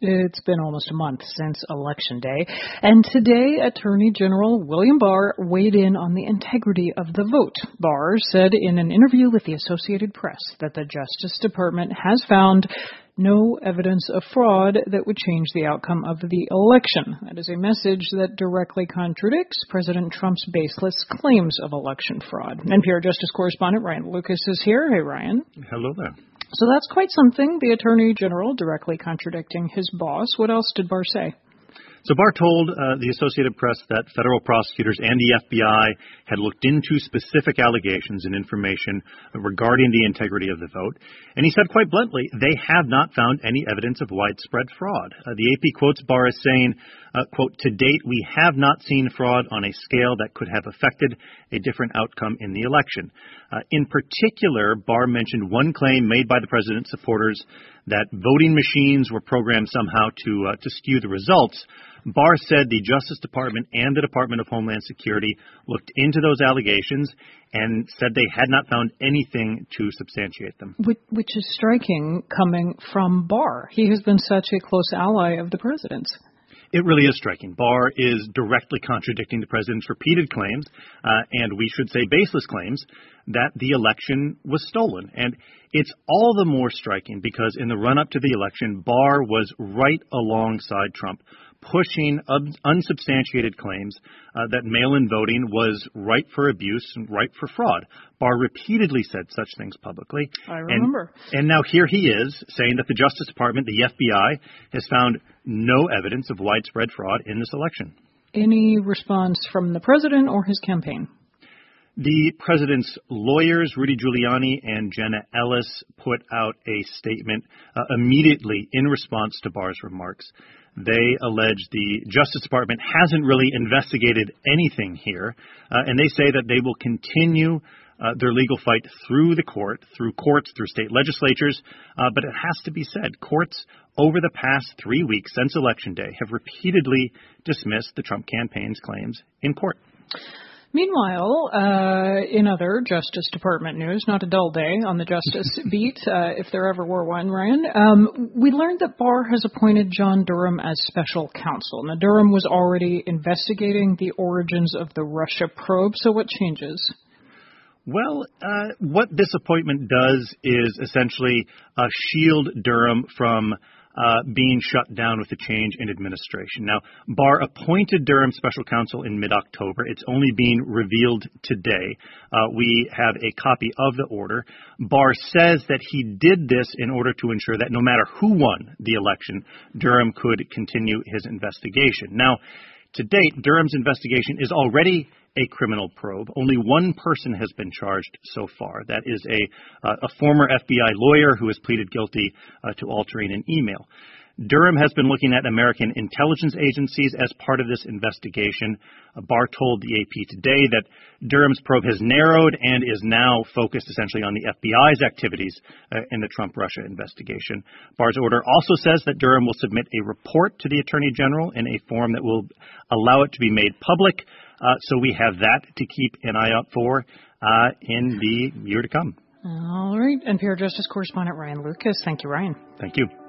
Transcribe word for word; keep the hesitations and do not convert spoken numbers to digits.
It's been almost a month since Election Day, and today Attorney General William Barr weighed in on the integrity of the vote. Barr said in an interview with the Associated Press that the Justice Department has found no evidence of fraud that would change the outcome of the election. That is a message that directly contradicts President Trump's baseless claims of election fraud. N P R Justice correspondent Ryan Lucas is here. Hey, Ryan. Hello there. So that's quite something, the Attorney General directly contradicting his boss. What else did Barr say? So Barr told uh, the Associated Press that federal prosecutors and the F B I had looked into specific allegations and information regarding the integrity of the vote. And he said quite bluntly, they have not found any evidence of widespread fraud. Uh, the A P quotes Barr as saying, uh, quote, "To date, we have not seen fraud on a scale that could have affected a different outcome in the election." Uh, in particular, Barr mentioned one claim made by the president's supporters that voting machines were programmed somehow to uh, to skew the results. Barr said the Justice Department and the Department of Homeland Security looked into those allegations and said they had not found anything to substantiate them. Which, which is striking coming from Barr. He has been such a close ally of the president's. It really is striking. Barr is directly contradicting the president's repeated claims, uh, and we should say baseless claims, that the election was stolen. And it's all the more striking because in the run-up to the election, Barr was right alongside Trump, pushing un- unsubstantiated claims uh, that mail-in voting was ripe for abuse and ripe for fraud. Barr repeatedly said such things publicly. I remember. And, and now here he is saying that the Justice Department, the F B I, has found no evidence of widespread fraud in this election. Any response from the president or his campaign? The president's lawyers, Rudy Giuliani and Jenna Ellis, put out a statement uh, immediately in response to Barr's remarks. They allege the Justice Department hasn't really investigated anything here, uh, and they say that they will continue uh, their legal fight through the court, through courts, through state legislatures. Uh, but it has to be said, courts over the past three weeks since Election Day have repeatedly dismissed the Trump campaign's claims in court. Meanwhile, uh, in other Justice Department news, not a dull day on the Justice beat, uh, if there ever were one, Ryan, um, we learned that Barr has appointed John Durham as special counsel. Now, Durham was already investigating the origins of the Russia probe, so what changes? Well, uh, what this appointment does is essentially uh, shield Durham from Uh, being shut down with the change in administration. Now, Barr appointed Durham special counsel in mid-October. It's only being revealed today. Uh, we have a copy of the order. Barr says that he did this in order to ensure that no matter who won the election, Durham could continue his investigation. Now, to date, Durham's investigation is already a criminal probe. Only one person has been charged so far. That is a uh, a former F B I lawyer who has pleaded guilty uh, to altering an email. Durham has been looking at American intelligence agencies as part of this investigation. Uh, Barr told the A P today that Durham's probe has narrowed and is now focused essentially on the F B I's activities uh, in the Trump-Russia investigation. Barr's order also says that Durham will submit a report to the Attorney General in a form that will allow it to be made public. Uh, so we have that to keep an eye out for uh, in the year to come. All right. N P R Justice correspondent Ryan Lucas. Thank you, Ryan. Thank you.